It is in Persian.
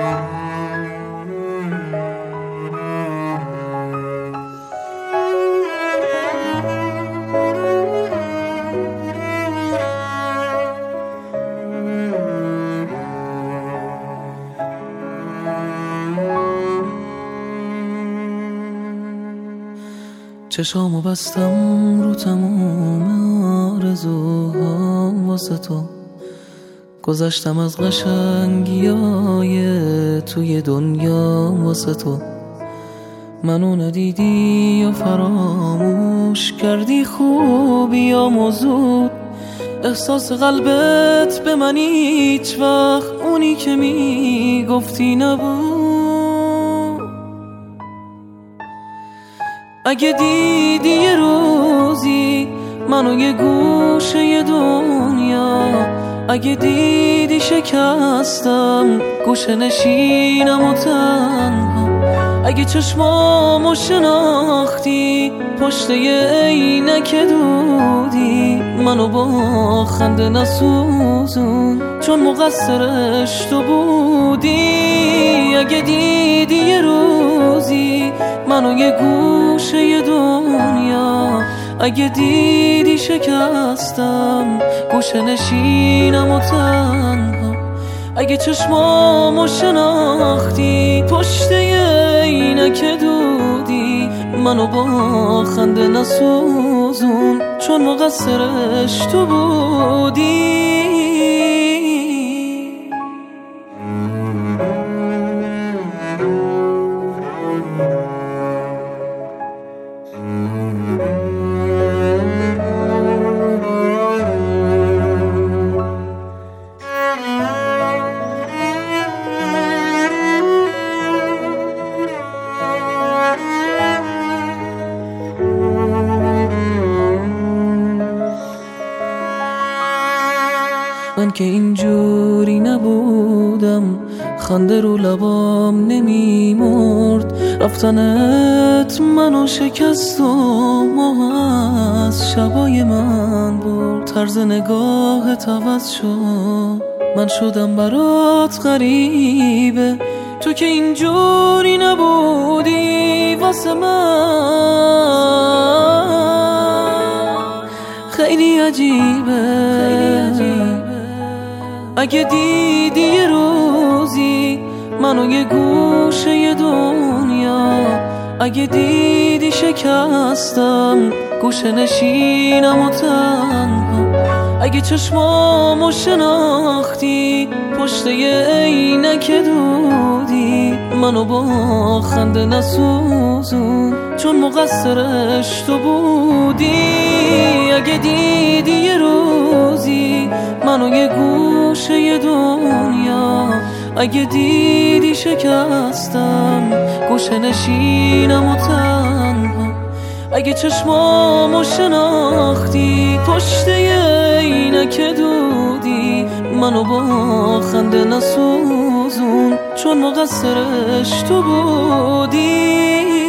چشامو بستم رو تموم آرزوهام واسه تو، گذشتم از قشنگیای توی دنیا واسه تو. منو ندیدی یا فراموش کردی خوبی یا موضوع، احساس قلبت به من هیچ وقت اونی که میگفتی نبود. اگه دیدی یه روزی منو یه گوشه دنیا، اگه دیدی شکستم گوشه نشینم و تنها، اگه چشمامو شناختی پشت یه عینک دودی، منو با خنده نسوزون چون مقصرش تو بودی. اگه دیدی یه روزی منو یه گوشه دنیا، اگه دیدی شکستم گوشه نشینم و تنها، اگه چشمامو شناختی پشت یه عینک دودی، منو با خنده نسوزون چون مقصرش تو بودی. من که اینجوری نبودم، خنده رو لبام نمیمرد، رفتنت منو شکست و ماه از شبای من برد. طرز نگاهت عوض شد، من شدم برات غریبه، تو که اینجوری نبودی واسه من خیلی عجیبه. اگه دیدی یه روزی منو یه گوشه دنیا، اگه دیدی شکستم گوشه نشینم و تنها، اگه چشمامو شناختی پشت یه عینک دودی، منو با خنده نسوزون چون مقصرش تو بودی. اگه دیدی یه روزی منو یه گوشه دنیا، اگه دیدی شکستم گوشه نشینم و تنها، اگه چشمامو شناختی پشت یه عینک دودی، منو با خنده نسوزون چون مقصرش تو بودی.